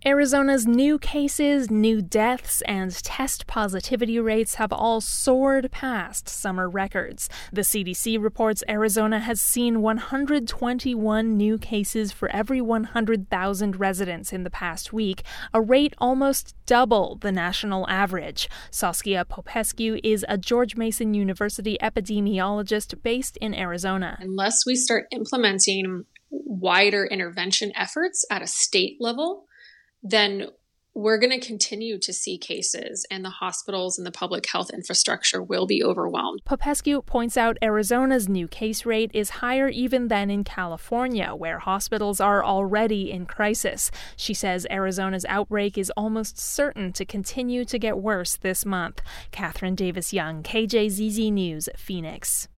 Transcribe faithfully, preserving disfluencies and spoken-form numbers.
Arizona's new cases, new deaths, and test positivity rates have all soared past summer records. The C D C reports Arizona has seen one hundred twenty-one new cases for every one hundred thousand residents in the past week, a rate almost double the national average. Saskia Popescu is a George Mason University epidemiologist based in Arizona. Unless we start implementing wider intervention efforts at a state level, then we're going to continue to see cases, and the hospitals and the public health infrastructure will be overwhelmed. Popescu points out Arizona's new case rate is higher even than in California, where hospitals are already in crisis. She says Arizona's outbreak is almost certain to continue to get worse this month. Catherine Davis Young, K J Z Z News, Phoenix.